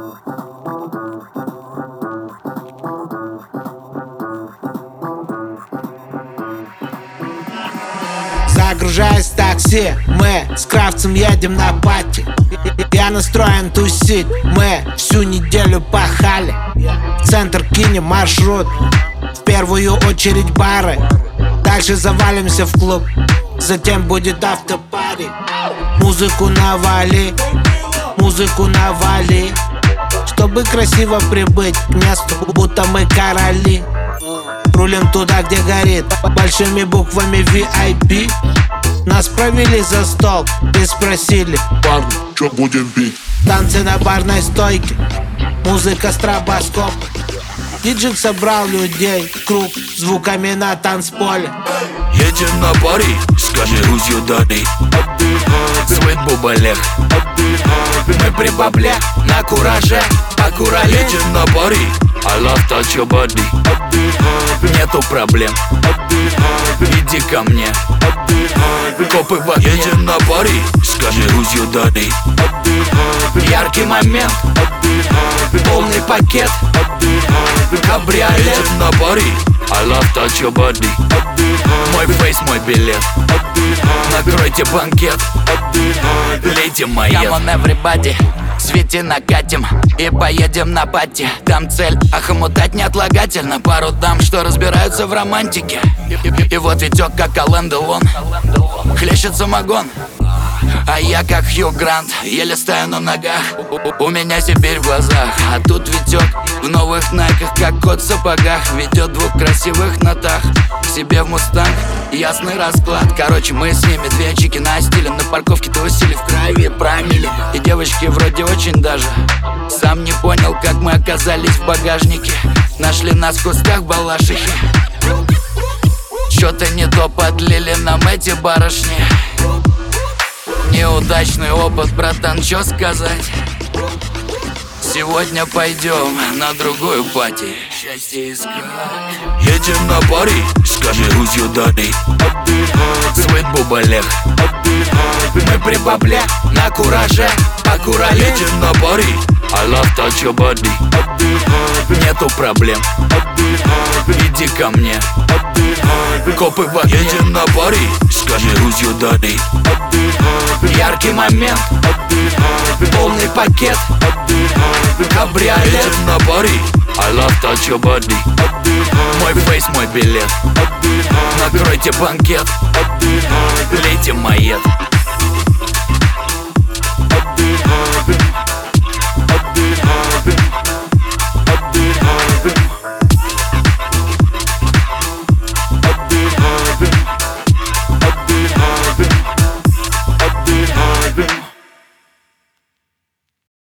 Загружаясь в такси, мы с Кравцем едем на пати. Я настроен тусить, мы всю неделю пахали. В центр кинем маршрут, в первую очередь бары. Дальше завалимся в клуб, затем будет автопари. Музыку навали, музыку навали, чтобы красиво прибыть к месту, будто мы короли. Рулим туда, где горит большими буквами VIP. Нас провели за стол и спросили: парни, чё будем пить? Танцы на барной стойке, музыка стробоскоп. Диджей собрал людей в круг звуками на танцполе. Едем на пари, скажи, who's your daddy? Свет Бубалех, мы при бабле, на кураже, аккурали. Едем на пари, I love touch your body. Нету проблем, иди ко мне. Копы в огне. Едем на пари, скажи, who's your daddy? Яркий момент, полный пакет, кабриолет. Едем на пари, I love touch your body. Мой фейс, мой билет, накройте банкет, лейте моет. Come on everybody, свети накатим и поедем на пати. Там цель охомутать неотлагательно пару дам, что разбираются в романтике. И вот Витек как Ален Делон, хлещет самогон, а я как Хью Грант, еле стою на ногах. У меня Сибирь в глазах, а тут Витек в новых найках, как кот в сапогах. Ведет двух красивых нотах к себе в мустанг, ясный расклад. Короче, мы с ними две чики на стиле. На парковке тусили, в крови промили. И девочки вроде очень даже. Сам не понял, как мы оказались в багажнике. Нашли нас в кустах балашихи. Чё-то не то подлили нам эти барышни. Неудачный опыт, братан, чё сказать? Сегодня пойдем на другую пати. Счастье искать. Едем на пари, скажи, who's your daddy? Свет Бубалех, мы при бабле, на кураже, аккурали. Едем на пари, I love touch your body. Нету проблем, иди ко мне. Копы в огне. Едем на пари, скажи, who's your daddy? Яркий момент, полный пакет, кабриолет. Едем на пари, I love touch your body. Мой фейс, мой билет, накройте банкет, лейте моет.